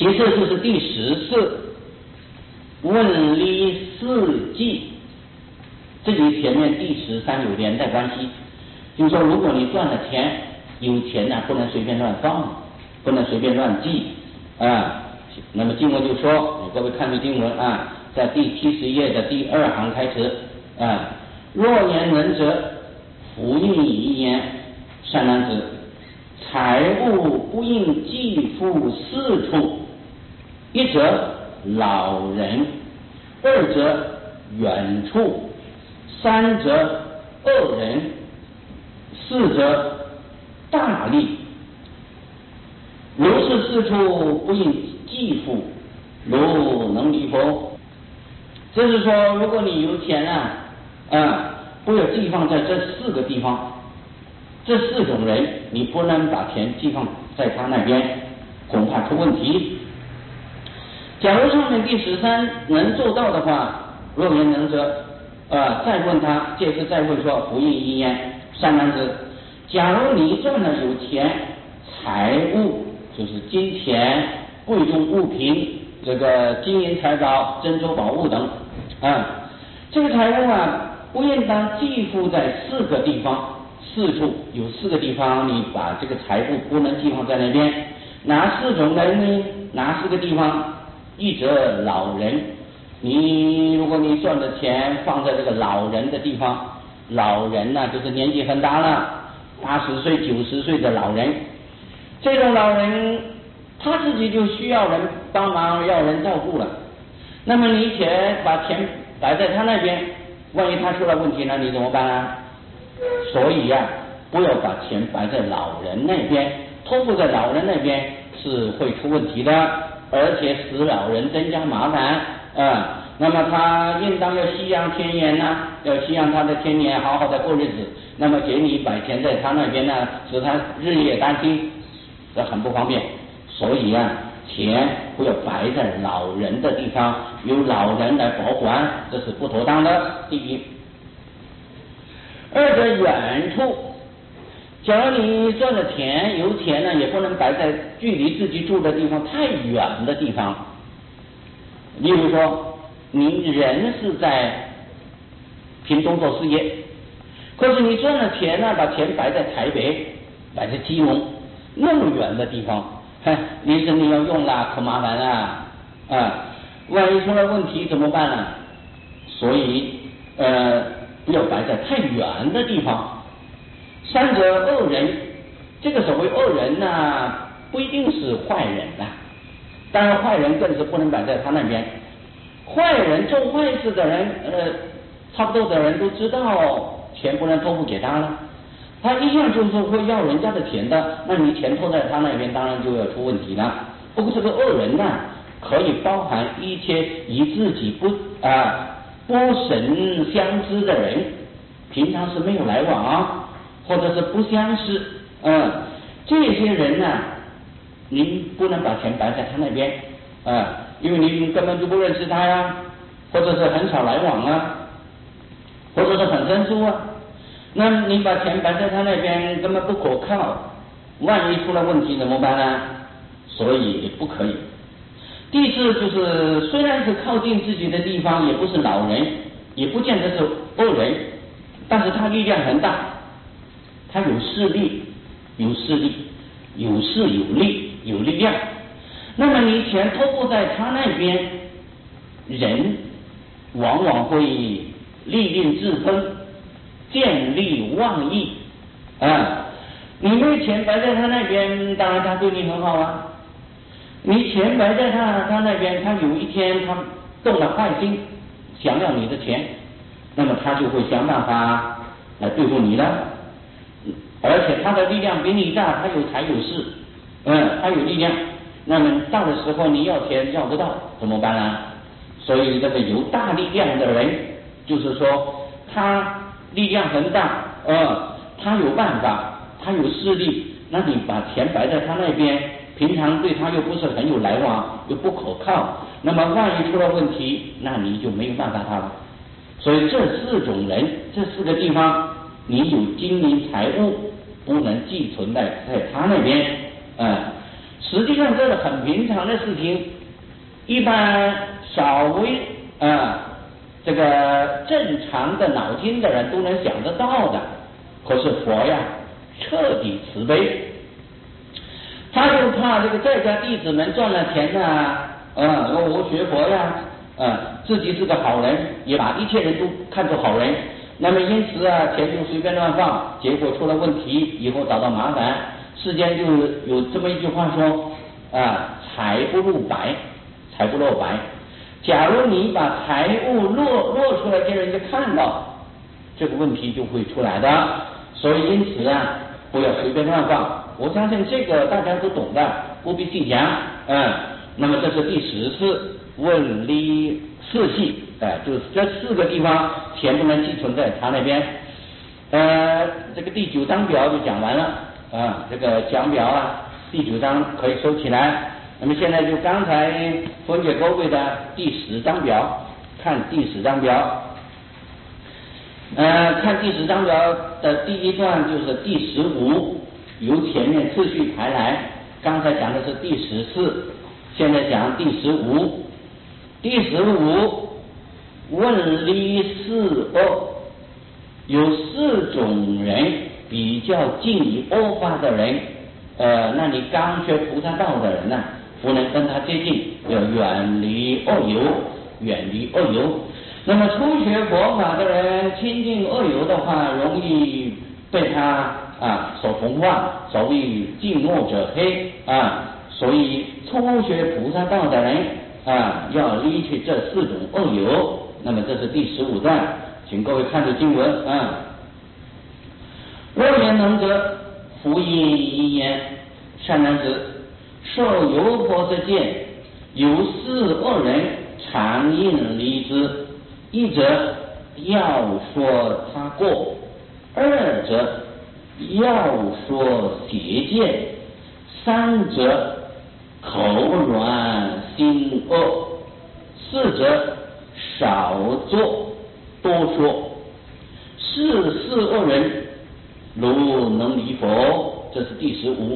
其次就是第14，问理4纪，这里前面第13有连带关系，就是说如果你赚了钱，有钱呢不能随便乱放，不能随便乱记啊。那么经文就说，各位看这经文啊，在第70页的第2行开始啊，若言能者，服役一言，善男子，财物不应寄付4处，一则老人，二则远处，三则恶人，四则大利。如是4处不应寄付，如能离否？这是说，如果你有钱不要寄放在这4个地方，这4种人，你不能把钱寄放在他那边，恐怕出问题。假如上面第13能做到的话，若言能者，再问他，这次再问说，服役一言，善男子，假如你赚了有钱，财物就是金钱、贵重物品，这个金银财宝、珍珠宝物等这个财物不应当寄付在4个地方，4处有4个地方，你把这个财物不能寄放在那边。哪4种人呢？哪4个地方？一则老人，如果你赚的钱放在这个老人的地方，老人就是年纪很大了，80岁、90岁的老人，这种老人他自己就需要人帮忙，要人照顾了。那么你把钱摆在他那边，万一他出了问题呢，你怎么办呢？所以不要把钱摆在老人那边，托付在老人那边是会出问题的，而且使老人增加麻烦那么他应当要息养天年要息养他的天年，好好的过日子。那么给你摆钱在他那边使他日夜担心，这很不方便。所以钱不要摆在老人的地方，由老人来保管，这是不妥当的。第一。二者远处，假如你赚了钱，有钱也不能摆在距离自己住的地方太远的地方。例如说，你人是在屏东做事业，可是你赚了钱把钱摆在台北，摆在基隆那么远的地方，你说你要用了可麻烦了万一出了问题怎么办呢？所以不要摆在太远的地方。三者恶人，这个所谓恶人不一定是坏人当然坏人更是不能摆在他那边。坏人做坏事的人差不多的人都知道钱不能托付给他了，他一样就是会要人家的钱的，那你钱托在他那边当然就要出问题了。不过这个恶人可以包含一切与自己不甚相知的人，平常是没有来往或者是不相识这些人您不能把钱摆在他那边因为你根本就不认识他或者是很少来往或者是很生疏那你把钱摆在他那边根本不可靠，万一出了问题怎么办呢？所以也不可以。第四就是虽然是靠近自己的地方，也不是老人，也不见得是恶人，但是他力量很大，他有势力，有势有力，有力量。那么你钱托付在他那边，人往往会利令自封，见利忘义你没钱摆在他那边，当然他对你很好你钱摆在他那边，他有一天他动了坏心，想要你的钱，那么他就会想办法来对付你的，而且他的力量比你大，他有财有势他有力量，那么到的时候你要钱要不到怎么办呢？所以这个有大力量的人，就是说他力量很大他有办法，他有势力，那你把钱摆在他那边，平常对他又不是很有来往，又不可靠，那么万一出了问题，那你就没有办法他了。所以这4种人，这4个地方，你有金银财物不能寄存在他那边实际上这是很平常的事情，一般稍微这个正常的脑筋的人都能想得到的。可是佛呀彻底慈悲，他就怕这个在家弟子们赚了钱我学佛呀自己是个好人，也把一切人都看作好人，那么因此钱就随便乱放，结果出了问题，以后找到麻烦。世间就有这么一句话说财不露白，财不露白。假如你把财物落出来给人家看到，这个问题就会出来的。所以因此不要随便乱放。我相信这个大家都懂的，不必细讲。那么这是第14问理四系，就是这4个地方全部能寄存在他那边。这个第9章表就讲完了这个讲表第9章可以收起来。那么现在就刚才分解各位的第10章表，看第10章表。看第10章表的第一段就是第15，由前面次序排来。刚才讲的是第14，现在讲第15。第15问理四恶，有4种人比较近于恶法的人，那你刚学菩萨道的人不能跟他接近，要远离恶友，远离恶友。那么初学佛法的人亲近恶友的话，容易被他所同化，所谓近墨者黑所以初学菩萨道的人要离去这4种恶友。那么这是第15段，请各位看着经文若言能者，复应一言，善男子，受由婆塞见，有4恶人常应离之。一者要说他过，二者要说邪见，三者口软心恶，四者少做多说。4恶人如能离佛，这是第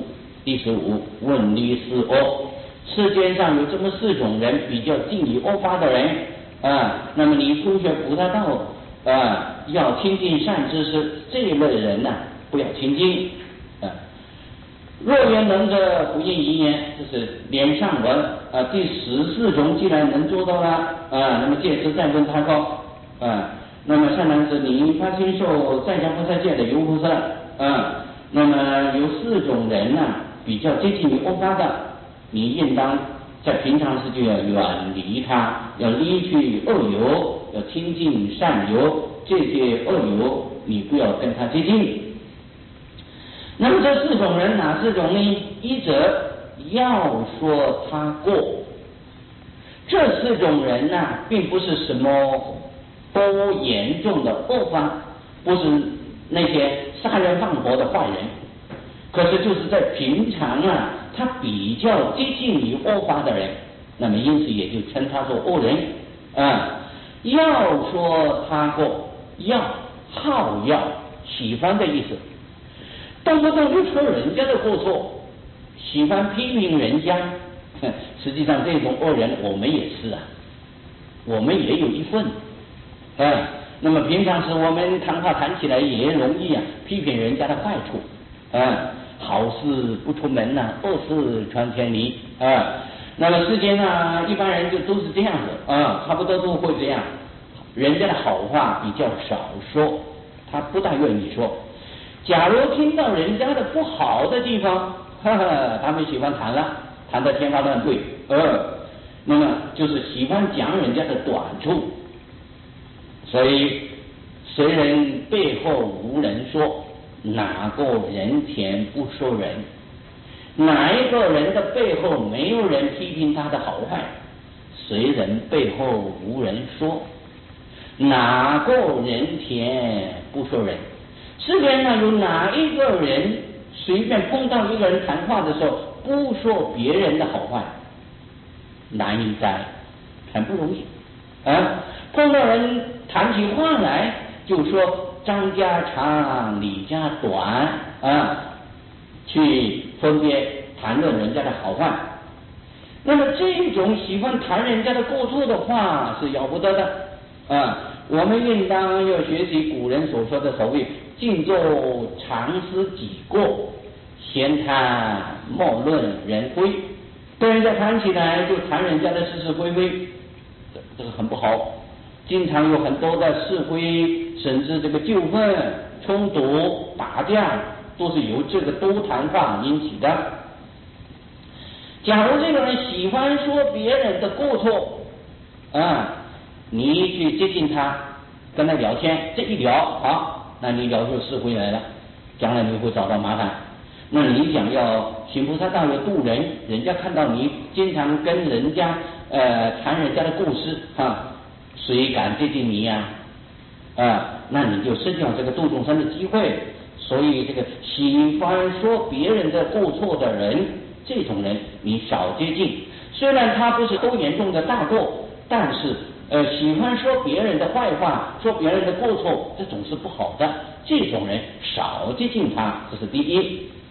15问理四恶。世间上有这么4种人比较近于恶法的人那么你初学菩萨道要亲近善知识，这一类人不要亲近若言能者，不应一言，这是连上文第14种既然能做到了那么届时再问他说那么善男子，你发心受在家菩萨戒的游菩萨那么有4种人比较接近于恶法的，你应当在平常时就要远离他，要离去恶友，要亲近善友，这些恶友你不要跟他接近。那么这4种人哪4种呢？一者要说他过，这4种人并不是什么多严重的恶法，不是那些杀人放火的坏人，可是就是在平常他比较接近于恶法的人，那么因此也就称他做恶人要说他过，好要喜欢的意思，动不动就说人家的过错，喜欢批评人家实际上这种恶人我们也是我们也有一份那么平常时我们谈话谈起来也容易批评人家的坏处好事不出门恶事传千里那么世间一般人就都是这样子差不多都会这样，人家的好话比较少说，他不大愿意说。假如听到人家的不好的地方他们喜欢谈得天花乱坠那么就是喜欢讲人家的短处。所以谁人背后无人说，哪个人前不说人，哪一个人的背后没有人批评他的好坏，谁人背后无人说，哪个人前不说人。世界上有哪一个人随便碰到一个人谈话的时候不说别人的好坏？难以哉，很不容易碰到人谈起话来就说张家长李家短去分别谈论人家的好坏。那么这种喜欢谈人家的过错的话是要不得的啊！我们应当要学习古人所说的所谓静坐常思己过，闲谈莫论人非。跟人家谈起来就谈人家的是是非非，这个很不好。经常有很多的是非，甚至这个纠纷、冲突、打架，都是由这个多谈话引起的。假如这个人喜欢说别人的过错啊，你去接近他，跟他聊天，这一聊好，那你聊出是非来了，将来你会找到麻烦。那你想要行菩萨道要度人，人家看到你经常跟人家谈人家的故事啊，谁敢接近你呀？那你就失掉这个度众生的机会。所以这个喜欢说别人的过错的人，这种人你少接近。虽然他不是多严重的大过，但是喜欢说别人的坏话，说别人的过错，这种是不好的。这种人少接近他，这是第一。